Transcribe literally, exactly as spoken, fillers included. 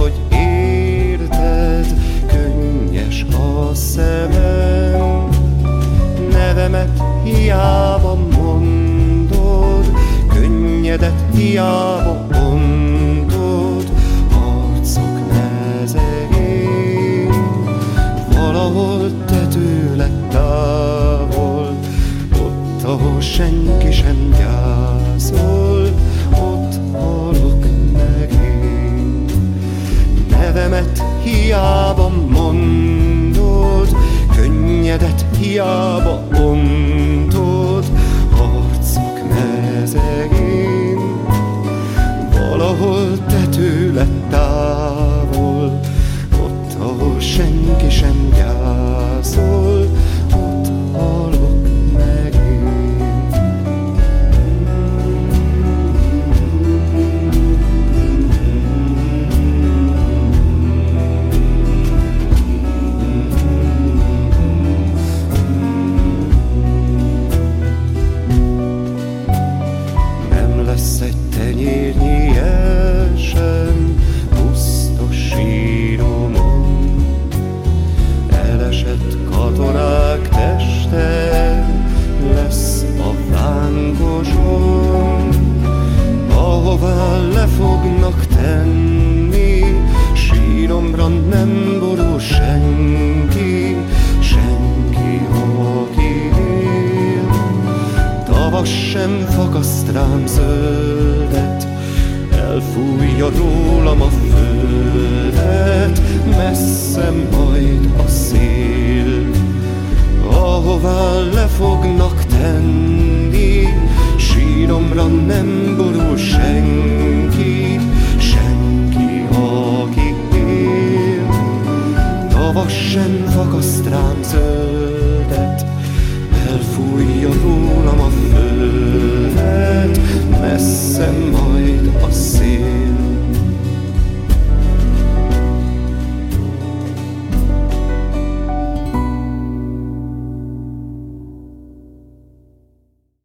hogy érted, könnyes a szemem. Nevemet hiába mondod, könnyedet hiába ontod, arcok mezegén. Valahol te tőled távol, ott, ahol senki sem gyászol, ott halok meg én. Nevemet hiába mondod, könnyedet hiába ontod, arcok mezegén. Valahol te tőled távol, ott, ahol senki sem gyászol, ott halok meg én. Nem lesz egy tenyérnyi el sem pusztos síromon, elesett katonák teste lesz a vánkoson, ahová le fognak tenni, síromra nem borul senki, senki, aki él. Tavasz sem fakaszt rám zöldet, elfújja rólam a földet, messze majd a szél, ahová le fognak tenni, síromra nem borul senki, senki, aki él. Tavasz sem fakaszt rám zöldet, elfújja rólam a földet, messze majd a szél.